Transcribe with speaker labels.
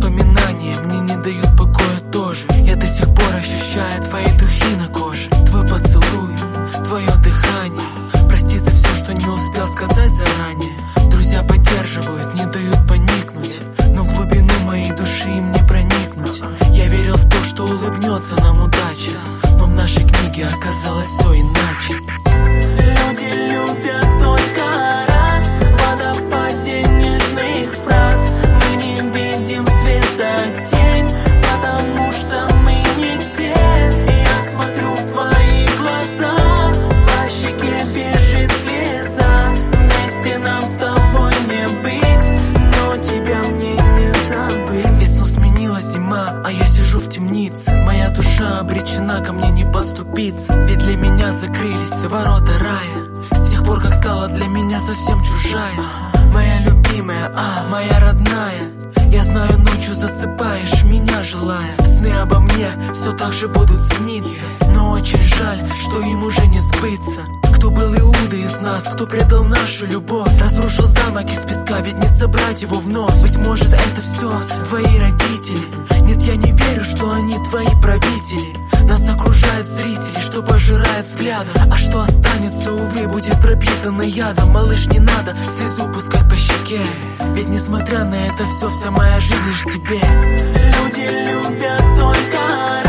Speaker 1: воспоминания мне не дают покоя тоже. Я до сих пор ощущаю твои духи на коже, твой поцелуй, твое дыхание. Прости за все, что не успел сказать заранее. Друзья поддерживают, не дают поникнуть, но в глубину моей души им не проникнуть. Я верил в то, что улыбнется нам удача, но в нашей книге оказалось все иначе.
Speaker 2: Люди любят только раз, в водопаде нежных фраз. Мы не видим света тень, потому что мы не те. Я смотрю в твои глаза, по щеке бежит слеза. Вместе нам с тобой не быть, но тебя мне не забыть.
Speaker 1: Весну сменила зима, а я сижу в темнице. Моя душа обречена ко мне не поступиться, ведь для меня закрылись ворота рая. С тех пор, как стала для меня совсем чужая. Моя любимая, моя родная. Я знаю, ночью засыпаешь, меня желая. Сны обо мне все так же будут сниться, но очень жаль, что им уже не сбыться. Кто был Иуда из нас, кто предал нашу любовь, разрушил замок из песка, ведь не собрать его вновь. Быть может, это все твои родители. Нет, я не верю, что они твои правители. Нас окружают зрители, что пожирают взглядом, а что останется, увы, будет пропитано ядом. Малыш, не надо слезу пускать по щеке, ведь несмотря на это все, вся моя жизнь лишь тебе.
Speaker 2: Люди любят только